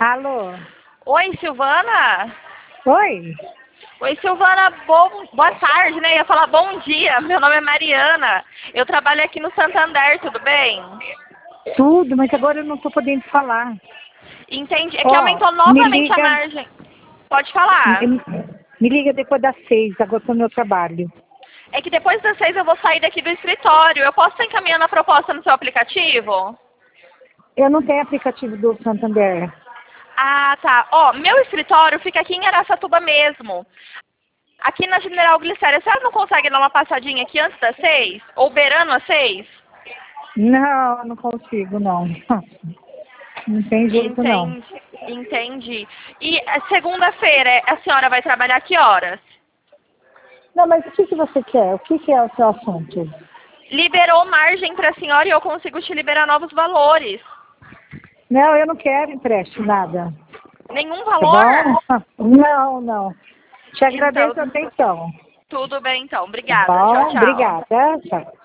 Alô? Oi, Silvana? Oi? Oi, Silvana, boa tarde, né? Eu ia falar bom dia. Meu nome é Mariana. Eu trabalho aqui no Santander, tudo bem? Tudo, mas agora eu não estou podendo falar. Entendi. É que Ó, aumentou me novamente a liga, margem. Pode falar. me liga depois das 6, agora estou no meu trabalho. É que depois das 6 eu vou sair daqui do escritório. Eu posso estar encaminhando a proposta no seu aplicativo? Eu não tenho aplicativo do Santander. Ah, tá. Ó, meu escritório fica aqui em Araçatuba mesmo. Aqui na General Glicéria. A senhora não consegue dar uma passadinha aqui antes das 6? Ou beirando às 6? Não, não consigo, não. Não tem jeito, não. Entendi. E segunda-feira, a senhora vai trabalhar que horas? Não, mas o que você quer? O que é o seu assunto? Liberou margem para a senhora e eu consigo te liberar novos valores. Não, eu não quero empréstimo, nada. Nenhum Tá valor? bom? Não, não. Te Então, agradeço a atenção. tudo bem então. Tá Obrigada. Tchau, bom? tchau. Obrigada. Tchau.